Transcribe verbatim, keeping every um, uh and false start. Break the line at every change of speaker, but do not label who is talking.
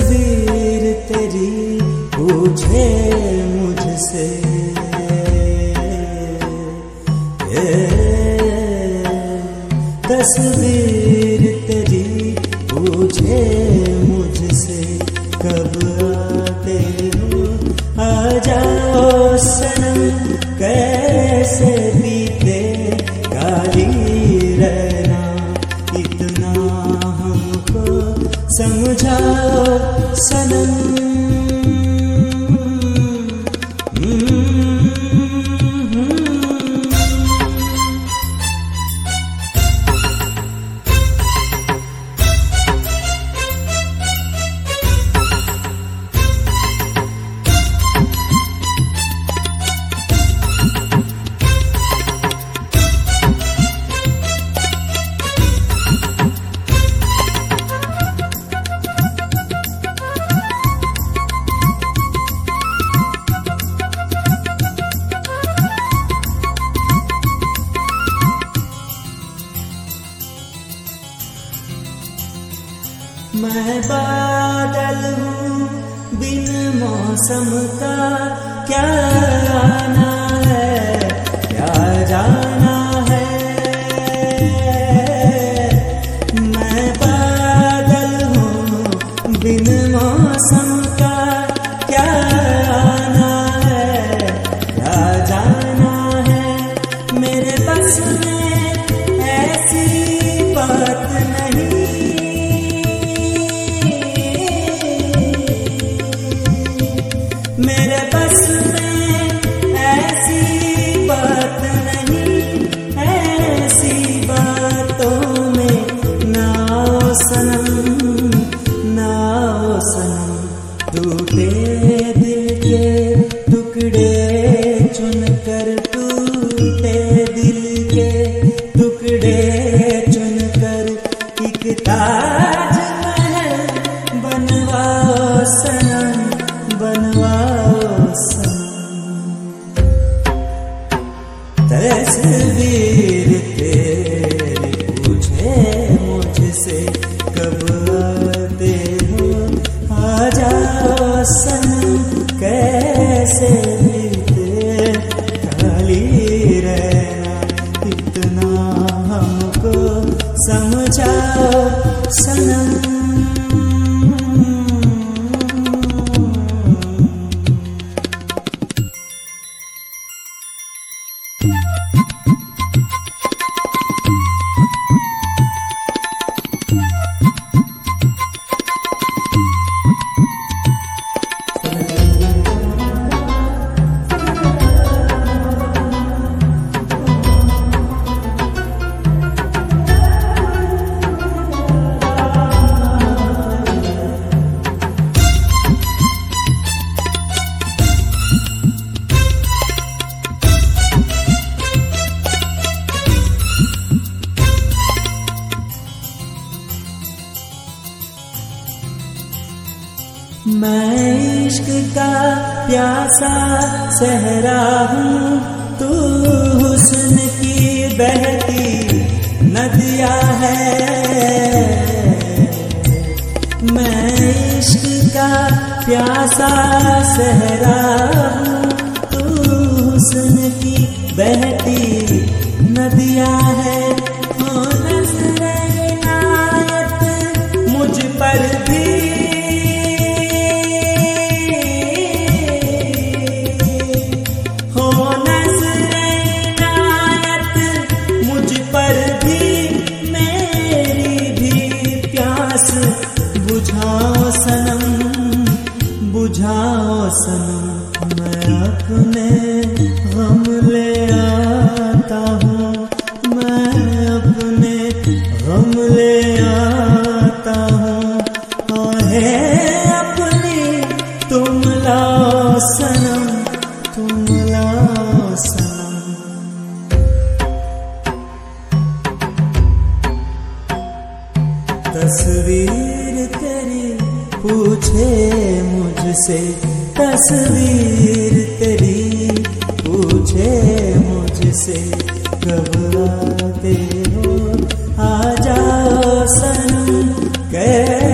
तस्वीर तेरी पूछे मुझसे, तस्वीर तेरी पूछे मुझसे, कब आते हो आ जाओ सनम, कैसे बीते काली रहना, इतना हमको समझाओ सनम। मैं बादल हूँ बिन मौसम का, क्या आना है क्या जाना है। मैं बादल हूँ बिन मौसम का, क्या आना है क्या जाना है। मेरे बस में ऐसी बात नहीं, मेरे बस में ऐसी बात नहीं, ऐसी बातों में ना आओ सनम, ना आओ सनम। टूटे दिल के टुकड़े चुनकर, टूटे दिल के टुकड़े चुनकर, एक ताजमहल बनवाओ सनम, बनवाओ सनम। तस्वीर तेरी पूछे मुझसे, कब आते हो आ जाओ सनम, कैसे बीते खाली रहना, इतना हमको समझाओ सनम। मैं इश्क का प्यासा सहरा हूँ, तू हुस्न की बहती नदिया है। मैं इश्क का प्यासा सहरा हूँ, तू हुस्न की बहती नदिया है। हो नज़्र इनायत मुझ पर भी, बुझाओ सनम, बुझाओ सनम। मैं अपने गम ले आता हूँ, मैं अपने गम ले आता हूँ। आहें अपनी तुम लाओ सनम, तुम लाओ सनम। तस्वीर तेरी पूछे मुझसे, तस्वीर तेरी पूछे मुझसे, कब आते हो आ जाओ सनम, कैसे